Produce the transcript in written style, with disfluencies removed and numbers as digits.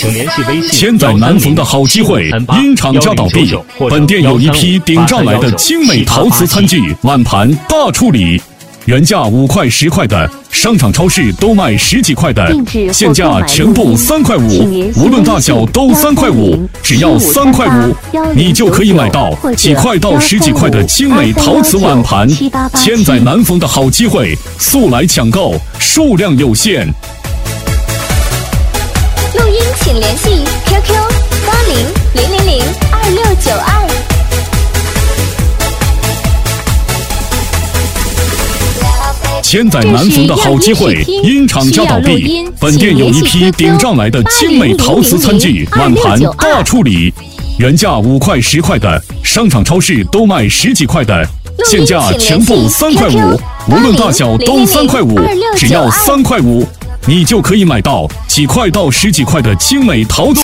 请联系微信。 千载难逢的好机会，因厂家倒闭，本店有一批顶上来的精美陶瓷餐具，碗盘大处理。原价5块10块的，商场超市都卖10几块的，现价全部3块5，无论大小都3块5，只要3块5，你就可以买到几块到10几块的精美陶瓷碗盘。千载难逢的好机会，速来抢购，数量有限。 录音请联系 QQ8000022692。 千载难逢的好机会，因厂家倒闭，本店有一批顶上来的精美陶瓷餐具，碗盘大处理。原价5块10块的，商场超市都卖10几块的，现价全部3块5，无论大小都3块5，只要3块5，你就可以买到几块到10几块的精美陶瓷。